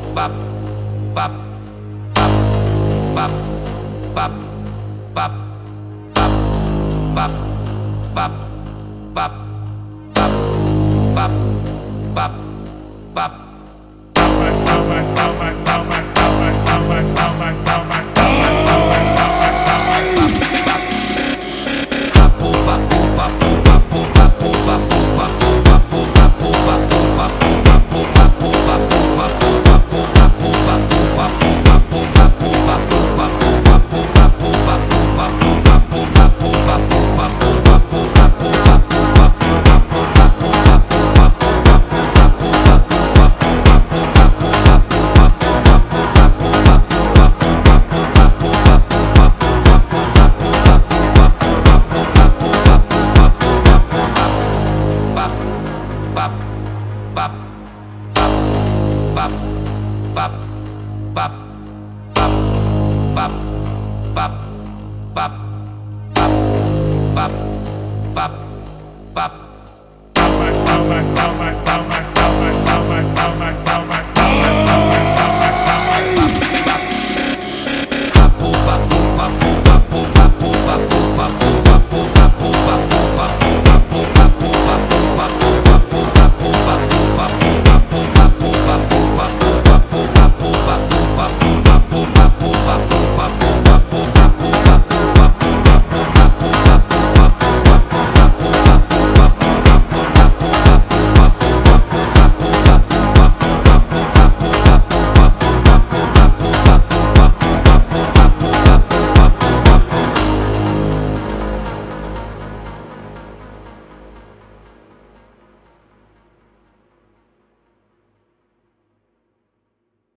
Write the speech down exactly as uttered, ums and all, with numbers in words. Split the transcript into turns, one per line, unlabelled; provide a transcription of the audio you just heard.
Bop, bop, bop, bop, bop, bop, bop, bop, bop, bop, bop, bop, bop, bop. Bop, bop, bop, bop, bop, bop, bop, bop, bop, bop, bop, bop, bop.